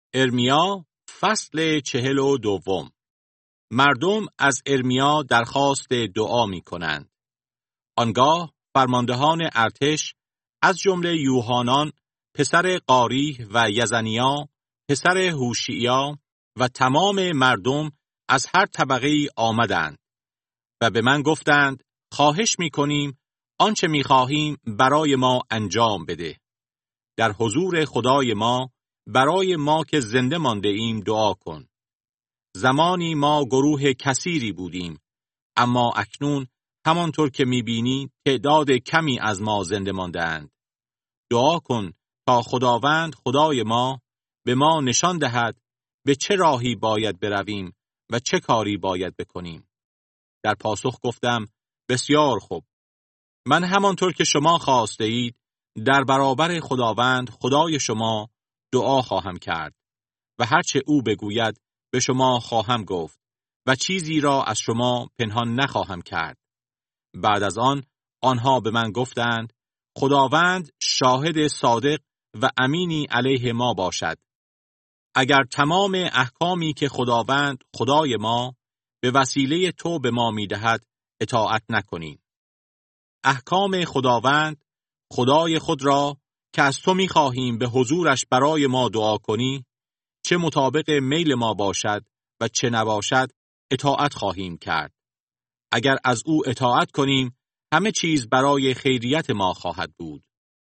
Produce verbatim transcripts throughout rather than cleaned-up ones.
ارمیا فصل چهل و دوم. مردم از ارمیا درخواست دعا می کنند. آنگاه فرماندهان ارتش از جمله یوحانان پسر قاریه و یزنیا پسر هوشعیا و تمام مردم از هر طبقه آمدند و به من گفتند خواهش می کنیم آنچه می خواهیم برای ما انجام بده. در حضور خدای ما برای ما که زنده مانده ایم دعا کن. زمانی ما گروه کثیری بودیم، اما اکنون همانطور که می‌بینی تعداد کمی از ما زنده مانده‌اند. دعا کن تا خداوند خدای ما به ما نشان دهد به چه راهی باید برویم و چه کاری باید بکنیم. در پاسخ گفتم بسیار خوب. من همانطور که شما خواسته اید در برابر خداوند خدای شما دعا خواهم کرد و هرچه او بگوید به شما خواهم گفت و چیزی را از شما پنهان نخواهم کرد. بعد از آن آنها به من گفتند خداوند شاهد صادق و امینی علیه ما باشد. اگر تمام احکامی که خداوند خدای ما به وسیله تو به ما می‌دهد اطاعت نکنیم. احکام خداوند خدای خود را که از تو می‌خواهیم به حضورش برای ما دعا کنی، چه مطابق میل ما باشد و چه نباشد اطاعت خواهیم کرد. اگر از او اطاعت کنیم همه چیز برای خیریت ما خواهد بود.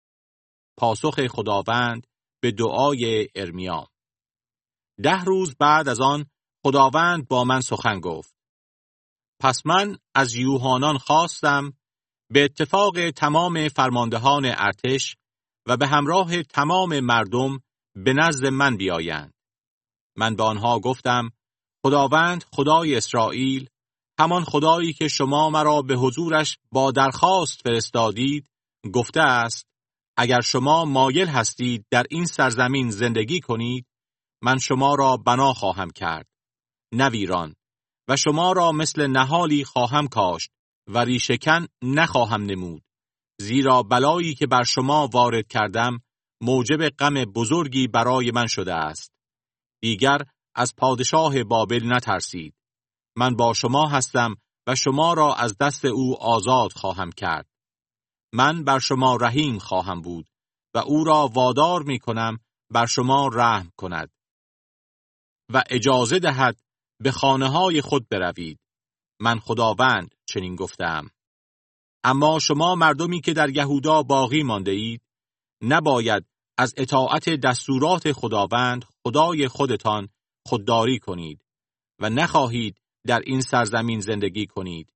پاسخ خداوند به دعای ارمیا. ده روز بعد از آن خداوند با من سخن گفت. پس من از یوحانان خواستم به اتفاق تمام فرماندهان ارتش و به همراه تمام مردم به نزد من بیایند. من به آنها گفتم خداوند خدای اسرائیل، همان خدایی که شما مرا به حضورش با درخواست فرستادید، گفته است اگر شما مایل هستید در این سرزمین زندگی کنید، من شما را بنا خواهم کرد، نه ویران، و شما را مثل نهالی خواهم کاشت و ریشه‌کن نخواهم نمود، زیرا بلایی که بر شما وارد کردم موجب غم بزرگی برای من شده است. دیگر از پادشاه بابل نترسید. من با شما هستم و شما را از دست او آزاد خواهم کرد. من بر شما رحیم خواهم بود و او را وادار می کنم بر شما رحم کند و اجازه دهد به خانه‌های خود بروید. من خداوند چنین گفتم. اما شما مردمی که در یهودا باقی مانده اید، نباید از اطاعت دستورات خداوند خدای خودتان خودداری کنید و نخواهید در این سرزمین زندگی کنید.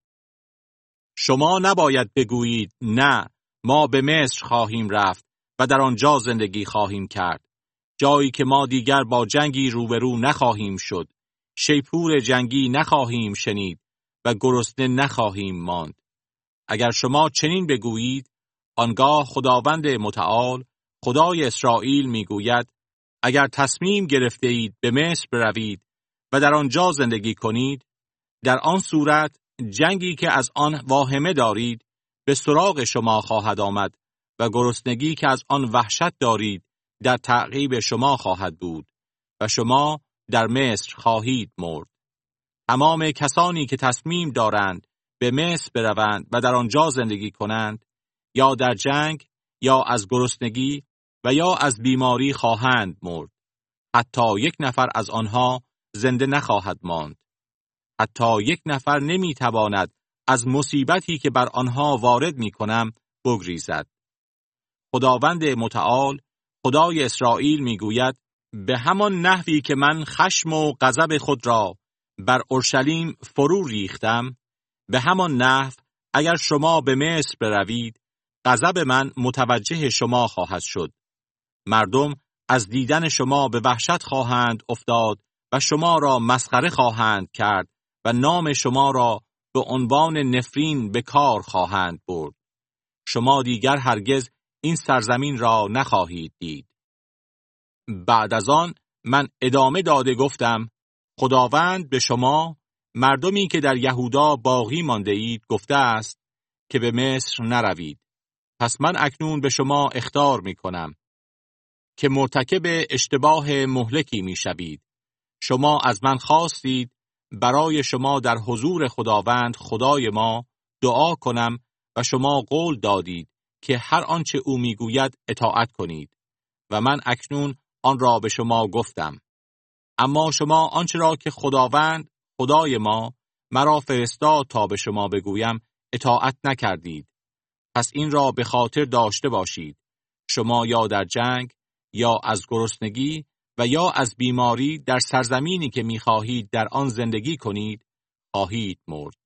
شما نباید بگویید نه، ما به مصر خواهیم رفت و در آنجا زندگی خواهیم کرد، جایی که ما دیگر با جنگی روبرو نخواهیم شد، شیپور جنگی نخواهیم شنید و گرسنه نخواهیم ماند. اگر شما چنین بگویید، آنگاه خداوند متعال خدای اسرائیل میگوید اگر تصمیم گرفته اید به مصر بروید و در آنجا زندگی کنید، در آن صورت جنگی که از آن واهمه دارید به سراغ شما خواهد آمد و گرسنگی که از آن وحشت دارید در تعقیب شما خواهد بود و شما در مصر خواهید مرد. تمام کسانی که تصمیم دارند به مصر بروند و در آنجا زندگی کنند، یا در جنگ یا از گرسنگی و یا از بیماری خواهند مرد. حتی یک نفر از آنها زنده نخواهد ماند. حتی یک نفر نمیتواند از مصیبتی که بر آنها وارد می کنم بگریزد. خداوند متعال خدای اسرائیل میگوید به همان نحوی که من خشم و غضب خود را بر اورشلیم فرو ریختم، به همان نحو اگر شما به مصر بروید، غضب من متوجه شما خواهد شد. مردم از دیدن شما به وحشت خواهند افتاد و شما را مسخره خواهند کرد و نام شما را به عنوان نفرین به کار خواهند برد. شما دیگر هرگز این سرزمین را نخواهید دید. بعد از آن من ادامه داده گفتم خداوند به شما مردمی که در یهودا باقی مانده اید گفته است که به مصر نروید. پس من اکنون به شما اخطار می کنم. که مرتکب اشتباه مهلکی می‌شوید. شما از من خواستید برای شما در حضور خداوند خدای ما دعا کنم و شما قول دادید که هر آنچه او میگوید اطاعت کنید و من اکنون آن را به شما گفتم. اما شما آنچه را که خداوند خدای ما مرا فرستاد تا به شما بگویم اطاعت نکردید. پس این را به خاطر داشته باشید. شما یا در جنگ یا از گرسنگی و یا از بیماری در سرزمینی که می‌خواهید در آن زندگی کنید خواهید مرد.